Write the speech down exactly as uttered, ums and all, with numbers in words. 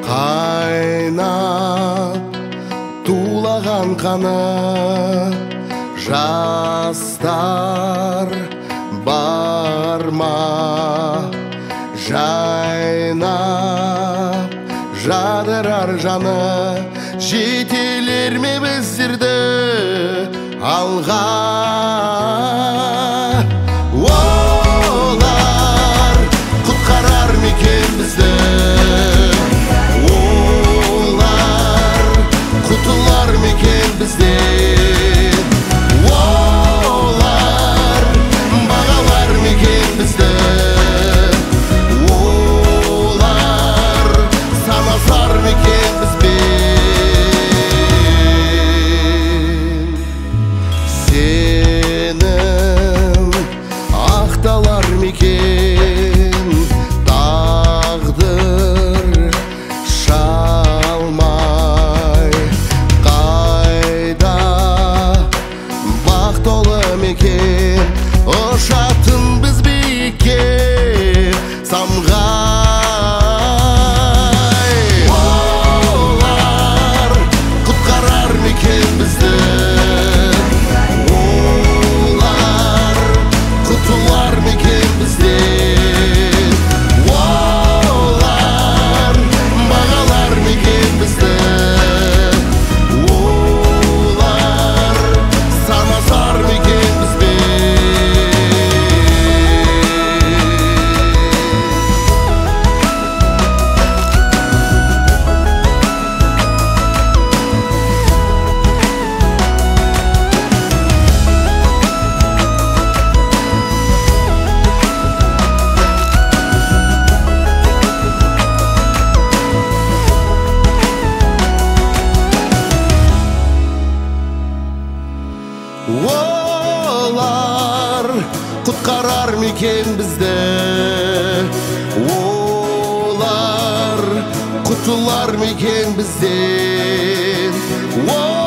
Қайнап тулаған қаны жастар бар ма? Жайнап жадырар жаны жетелер ме біздерді алға? Олар құтқарар ма екен бізді? Олар құтылар ма екен бізден? Олар бағалар ма екен бізді? Олар санасар ма екен бізбен? Сенім ақталар ма екен тағдыр шалмай? Қайда бақ толы ма екен ұшатын біз биікке самғай? Олар құтқарар ма екен бізді? Олар құтылар ма екен бізден? Олар бағалар ма екен бізді? Олар санасар ма екен бізбен? Олар құтқарар ма екен бізді? Олар құтылар ма екен бізден?